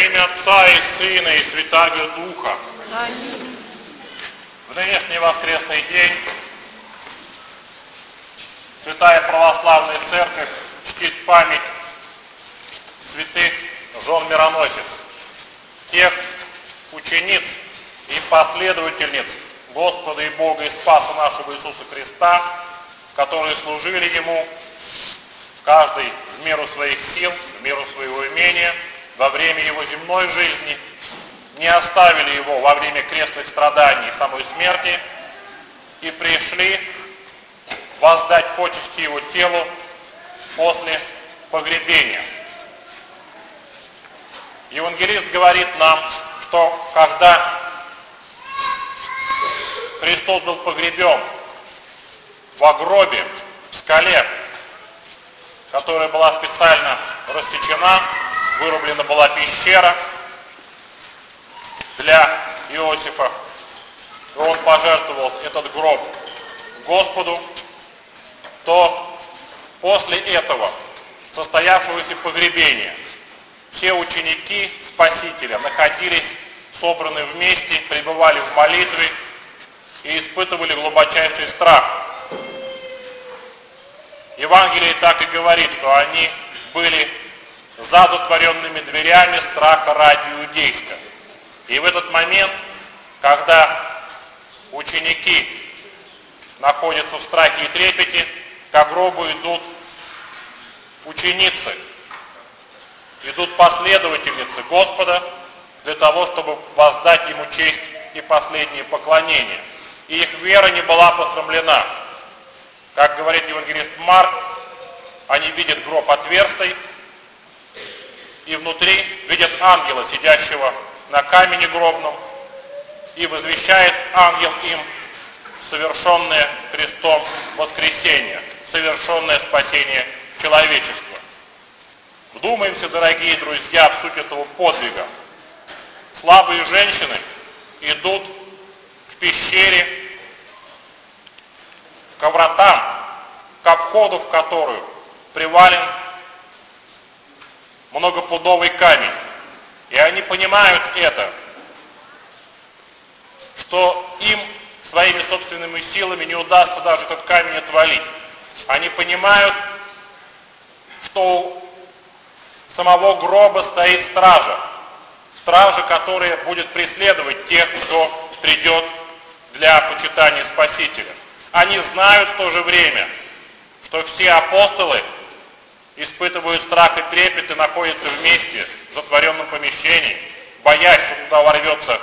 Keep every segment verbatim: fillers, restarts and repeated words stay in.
имя Отца и Сына и Святаго Духа. Аминь. В нынешний воскресный день Святая Православная Церковь чтит память святых жен мироносец, тех учениц и последовательниц Господа и Бога и Спаса нашего Иисуса Христа, которые служили Ему, каждый в меру своих сил, в меру своего умения, во время Его земной жизни, не оставили Его во время крестных страданий и самой смерти и пришли воздать почести Его телу после погребения. Евангелист говорит нам, что когда Христос был погребен в гробе, в скале, которая была специально рассечена, вырублена была пещера для Иосифа, и он пожертвовал этот гроб Господу, то после этого, состоявшегося погребения, все ученики Спасителя находились собраны вместе, пребывали в молитве и испытывали глубочайший страх. Евангелие так и говорит, что они были за затворенными дверями страха ради иудейска. И в этот момент, когда ученики находятся в страхе и трепете, к гробу идут ученицы, идут последовательницы Господа для того, чтобы воздать Ему честь и последнее поклонение. И их вера не была посрамлена. Как говорит евангелист Марк, они видят гроб отверстый, и внутри видят ангела, сидящего на камне гробном, и возвещает ангел им совершенное Христом воскресение, совершенное спасение человечества. Вдумаемся, дорогие друзья, в суть этого подвига. Слабые женщины идут к пещере, к вратам, ко входу в которую привален многопудовый камень. И они понимают это, что им своими собственными силами не удастся даже этот камень отвалить. Они понимают, что у самого гроба стоит стража, стража, которая будет преследовать тех, кто придет для почитания Спасителя. Они знают в то же время, что все апостолы испытывают страх и трепет и находятся вместе в затворенном помещении, боясь, что туда ворвется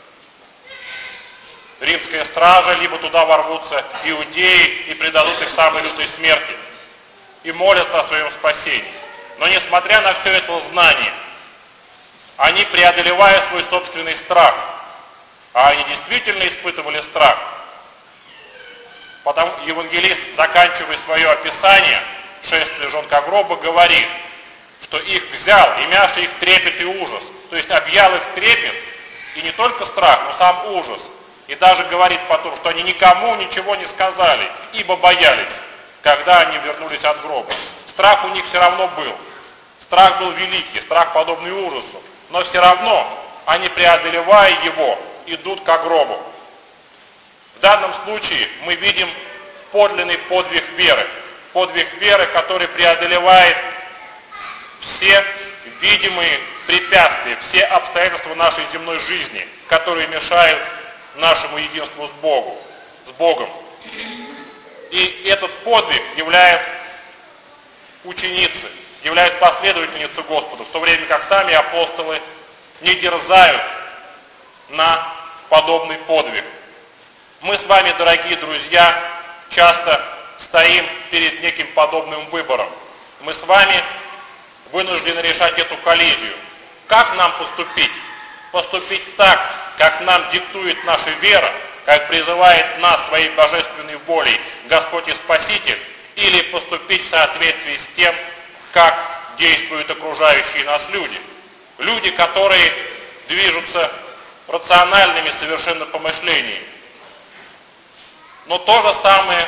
римская стража, либо туда ворвутся иудеи и предадут их самой лютой смерти, и молятся о своем спасении. Но несмотря на все это знание, они, преодолевая свой собственный страх, а они действительно испытывали страх, потому евангелист, заканчивая свое описание шествия жен ко гробу, говорит, что их взял, имяши их трепет и ужас. То есть объял их трепет, и не только страх, но сам ужас. И даже говорит потом, что они никому ничего не сказали, ибо боялись, когда они вернулись от гроба. Страх у них все равно был. Страх был великий, страх подобный ужасу. Но все равно они, преодолевая его, идут к гробу. В данном случае мы видим подлинный подвиг веры. Подвиг веры, который преодолевает все видимые препятствия, все обстоятельства нашей земной жизни, которые мешают нашему единству с Богом, с Богом. И этот подвиг являет ученицы, являет последовательницу Господа, в то время как сами апостолы не дерзают на подобный подвиг. Мы с вами, дорогие друзья, часто стоим перед неким подобным выбором. Мы с вами вынуждены решать эту коллизию. Как нам поступить? Поступить так, как нам диктует наша вера, как призывает нас своей божественной волей Господь и Спаситель, или поступить в соответствии с тем, как действуют окружающие нас люди. Люди, которые движутся рациональными совершенно помышлениями. Но то же самое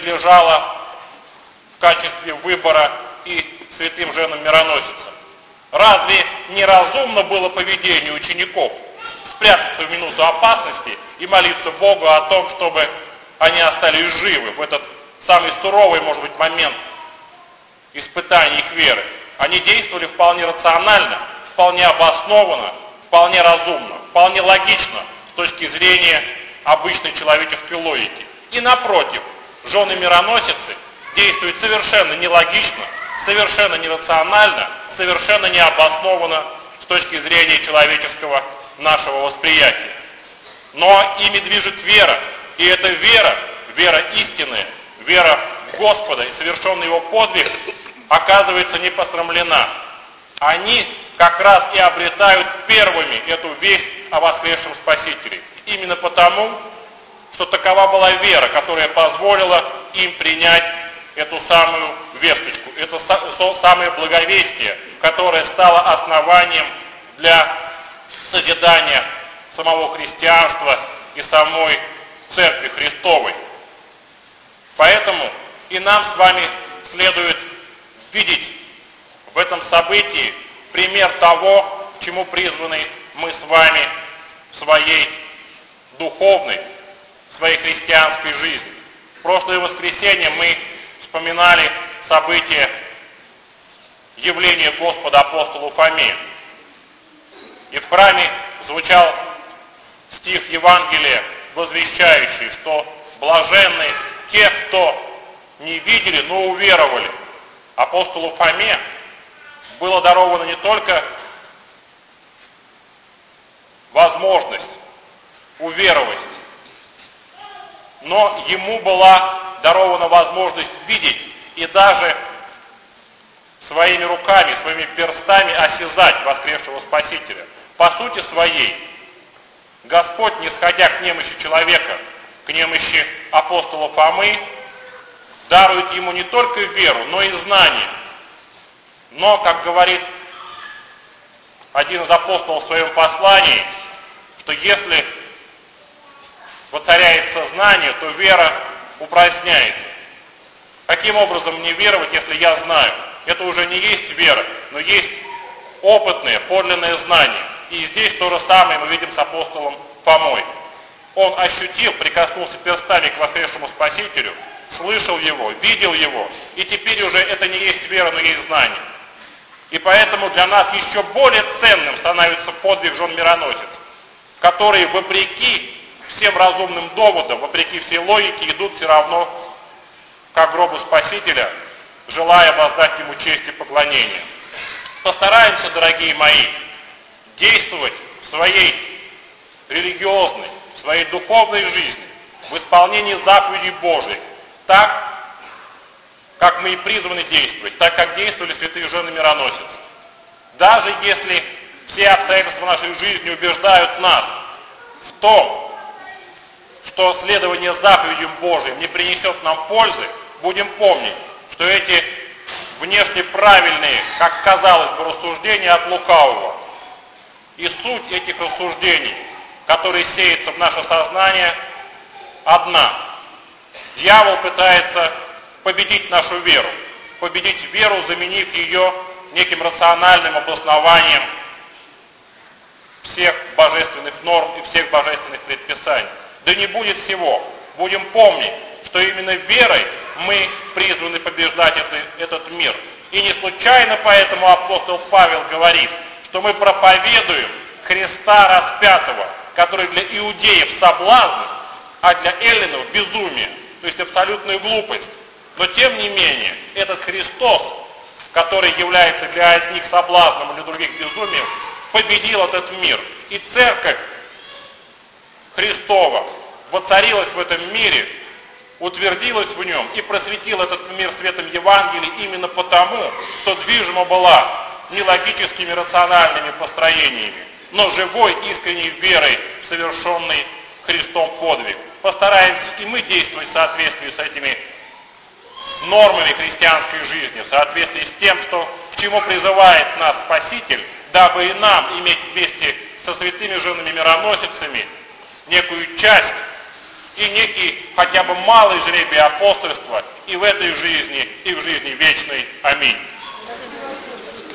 предлежало в качестве выбора и святым женам мироносицам. Разве неразумно было поведение учеников спрятаться в минуту опасности и молиться Богу о том, чтобы они остались живы в этот самый суровый, может быть, момент испытания их веры? Они действовали вполне рационально, вполне обоснованно, вполне разумно, вполне логично с точки зрения обычной человеческой логики. И напротив, жены-мироносицы действуют совершенно нелогично, совершенно нерационально, совершенно необоснованно с точки зрения человеческого нашего восприятия. Но ими движет вера, и эта вера, вера истинная, вера в Господа и совершенный Его подвиг оказывается не посрамлена. Они как раз и обретают первыми эту весть о воскресшем Спасителе. Именно потому, что такова была вера, которая позволила им принять эту самую весточку, это самое благовестие, которое стало основанием для созидания самого христианства и самой Церкви Христовой. Поэтому и нам с вами следует видеть в этом событии пример того, к чему призваны мы с вами в своей духовной, в своей христианской жизни. В прошлое воскресенье мы вспоминали события явления Господа апостолу Фоме. И в храме звучал стих Евангелия, возвещающий, что блаженны те, кто не видели, но уверовали. Апостолу Фоме было даровано не только возможность уверовать, но ему была дарована возможность видеть и даже своими руками, своими перстами осязать воскресшего Спасителя. По сути своей, Господь, нисходя к немощи человека, к немощи апостола Фомы, дарует ему не только веру, но и знание. Но, как говорит один из апостолов в своем послании, что если воцаряется знание, то вера упраздняется. Каким образом мне веровать, если я знаю? Это уже не есть вера, но есть опытное, подлинное знание. И здесь то же самое мы видим с апостолом Фомой. Он ощутил, прикоснулся перстами к воскресшему Спасителю, слышал его, видел его, и теперь уже это не есть вера, но есть знание. И поэтому для нас еще более ценным становится подвиг жен мироносиц, которые вопреки всем разумным доводам, вопреки всей логике, идут все равно к гробу Спасителя, желая воздать ему честь и поклонение. Постараемся, дорогие мои, действовать в своей религиозной, в своей духовной жизни, в исполнении заповедей Божьих, так, как мы и призваны действовать, так, как действовали святые жены мироносицы. Даже если все обстоятельства нашей жизни убеждают нас в том, что следование заповедям Божьим не принесет нам пользы, будем помнить, что эти внешне правильные, как казалось бы, рассуждения от лукавого. И суть этих рассуждений, которые сеются в наше сознание, одна. Дьявол пытается победить нашу веру, победить веру, заменив ее неким рациональным обоснованием всех божественных норм и всех божественных предписаний. Да не будет всего. Будем помнить, что именно верой мы призваны побеждать это, этот мир. И не случайно поэтому апостол Павел говорит, что мы проповедуем Христа распятого, который для иудеев соблазн, а для эллинов безумие, то есть абсолютная глупость. Но тем не менее, этот Христос, который является для одних соблазном, а для других безумием, победил этот мир. И церковь Христова воцарилась в этом мире, утвердилась в нем и просветила этот мир светом Евангелия именно потому, что движима была не логическими рациональными построениями, но живой искренней верой в совершенный Христом подвиг. Постараемся и мы действовать в соответствии с этими нормами христианской жизни, в соответствии с тем, что, к чему призывает нас Спаситель, дабы и нам иметь вместе со святыми женами-мироносицами некую часть и некий хотя бы малый жребий апостольства и в этой жизни, и в жизни вечной. Аминь.